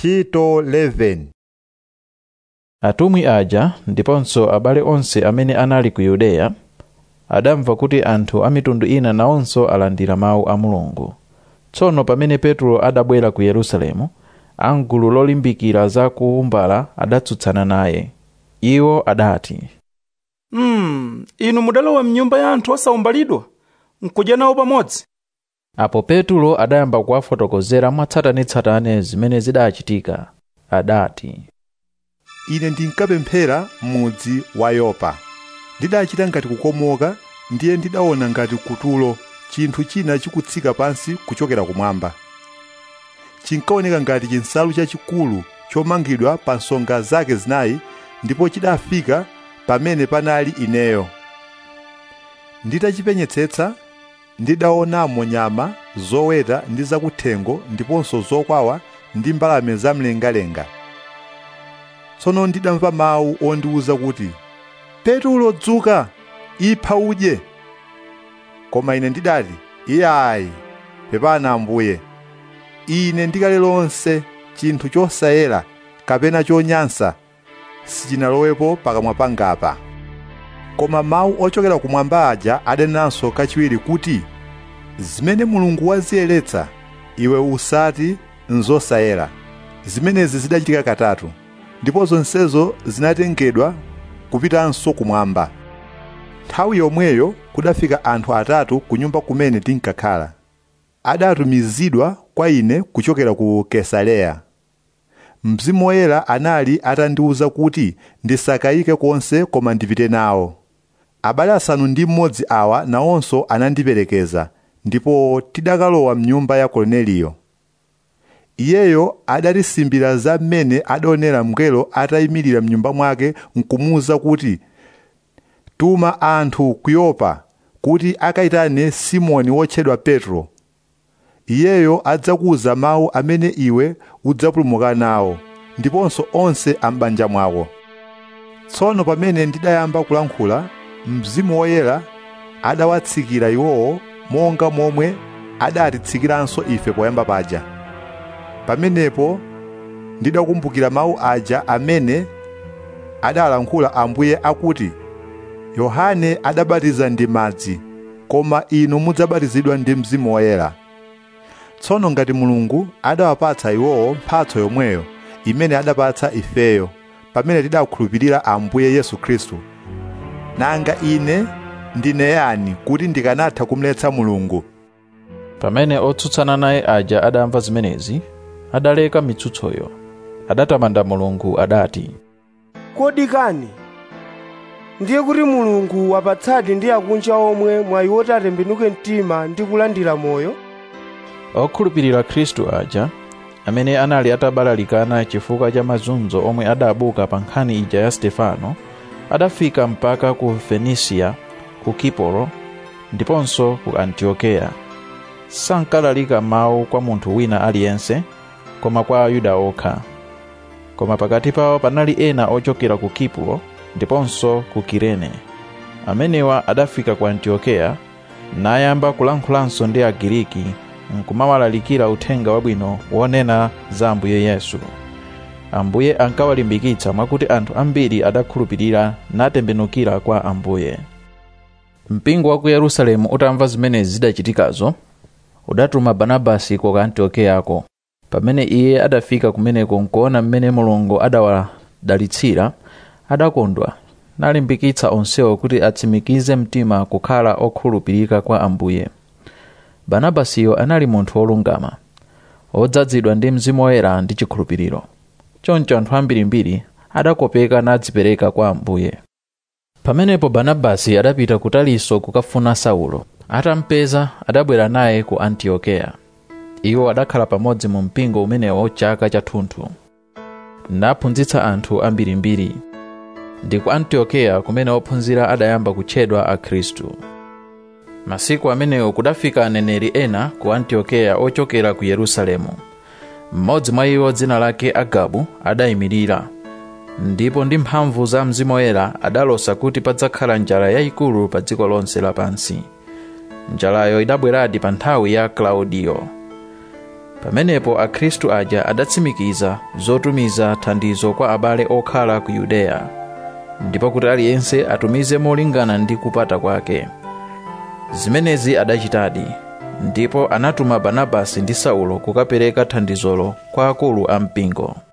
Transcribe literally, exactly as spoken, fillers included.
Ntchito eleven. Atumwi aja ndiponso abale onse amene anali ku Yudeya adamva kuti anthu a mitundu ina nawonso alandira mawu a Mulungu. Tsono pamene Petro adabwera ku Yerusalemu, angulu lolimbikira za kuumbala adatsutsana naye. Iwo adati, Hmm, inu mudalowa mnyumba ya anthu osaumbalidwa, nkudya nawo pamodzi. Apo Petro adayamba kuwafotokozera mwatsatanetsatane zimene zidachitika. Adati, ine ndinkapemphera mudzi wa Yopa. Ndidachita ngati kukomoka, ndiye ndidaona ngati kutulo chinthu china chikutsika pansi kuchokera kumwamba. Chinkaoneka ngati chinsalu chachikulu chomangidwa pa nsonga zake zinayi, ndipo chidafika pamene panali ineyo. Nditachipenyetsetsa, ndidaonamo nyama zoweta ndi zakuthengo ndiponso zokwawa ndi mbalame zamlengalenga. Tsono ndidamva mawu ondiwuza kuti, Petro, dzuka, ipha udye. Koma ine ndidati, iyayi, pepana Ambuye. Ine ndikale lonse chinthu chosayera kapena chonyansa sichinalowepo pakamwa pangapa. Koma mawu ochokera kumwamba aja adanenanso kachiwiri kuti, zimene Mulungu waziyeretsa, iwe usati nzosayera. Zimenezi zidachitika katatu, ndipo zonsezo zinatengedwa kupitanso kumwamba. Nthawi yomweyo kudafika anthu atatu ku nyumba kumene tinkakhala. Adatumizidwa kwa ine kuchokera ku Kesareya. Mzimu Woyera anali atandiwuza kuti ndisakayike konse koma ndipite nawo. Abale asanu ndi mmodzi awa nawonso anandiperekeza, ndipo tidakalowa mnyumba ya Korneliyo. Iyeyo adatisimbira za mmene adaonera mngelo atayimirira mnyumba mwake nkumuwuza kuti, tuma anthu ku Yopa kuti akayitane Simoni wotchedwa Petro. Iyeyo adzakuwuza mawu amene iwe udzapulumuka nawo, ndiponso onse ambanja mwako. Tsono pamene ndidayamba kulankhula, Mzimu Woyera adawatsikira iwowo monga momwe adatitsikiranso ife poyamba paja. Pamenepo ndidakumbukira mawu aja amene adalankhula Ambuye akuti, Yohane adabatiza ndi madzi, koma inu mudzabatizidwa ndi Mzimu Woyera. Tsono ngati Mulungu adawapatsa iwowo mphatso yomweyo imene adapatsa ifeyo pamene tidakhulupirira Ambuye Yesu Khristu, nanga ine ndine yani kuti ndikanatha kumletsa Mulungu? Pamene otsutsana naye aja adamva zimenezi, adaleka mitsutsoyo. Adatamanda Mulungu adati, kodi kani ndiye kuti Mulungu wapatsadi ndi akunja omwe mwayi woti atembenuke mtima ndi kulandira moyo? Okhulupirira Khristu aja, amene anali atabalalikana chifukwa cha mazunzo omwe adabuka pa nkhani ija ya Stefano, adafika mpaka ku Fenisia, ku Kipro, ndiponso ku Antiokeya. Sankalalika mawu kwa munthu wina aliyense, koma kwa Ayuda okha. Koma pakati pawo panali ena ochokera ku Kipro ndiponso ku Kirene. Amenewa adafika ku Antiokeya, nayamba kulankhulanso ndi Agiriki, nkumawalalikira uthenga wabwino wonena za Ambuye Yesu. Ambuye ankawalimbikitsa mwakuti anthu ambiri adakhulupirira natembenukira kwa Ambuye. Mpingo wa ku Yerusalemu utamva zimene zidachitikazo, udatuma Barnabasi ku Antiokeako. Pamene iye adafika kumeneko nkuona mmene Mulungu adawadalitsira, adakondwa, nalimbikitsa onsewo kuti atsimikize mtima kukhala okhulupirika kwa Ambuye. Barnabasiyo anali munthu wolungama, odzazidwa ndi Mzimu Woyera ndi chikhulupiriro. Choncho anthu ambirimbiri adakopeka nadzipereka kwa Ambuye. Pamenepo Barnabasi adapita ku Taliso kukafuna Saulo. Atampeza adabwera naye ku Antiokeya. Iwo adakhala pamodzi mu mpingo umenewo chaka chathunthu, naphunzitsa anthu ambirimbiri. Ndi ku Antiokeya kumene ophunzira adayamba kutchedwa Akhristu. Masiku amenewo kudafika aneneri ena ku Antiokeya ochokera ku Yerusalemu. Mmodzi mwa iwo dzina lake Agabu adayimirira, ndipo ndi mphamvu za Mzimu Woyera adalosa kuti padzakhala njala yayikulu pa dziko lonse lapansi. Njalayo idabweradi pa nthawi ya Klaudiyo. Pamenepo akhristu aja adatsimikiza zotumiza thandizo kwa abale okhala ku Yudeya, ndipo kuti aliyense atumize molingana ndi kupata kwake. Zimenezi adachitadi, ndipo anatuma Barnabasi ndi Saulo kukapereka thandizolo kwa akulu a mpingo.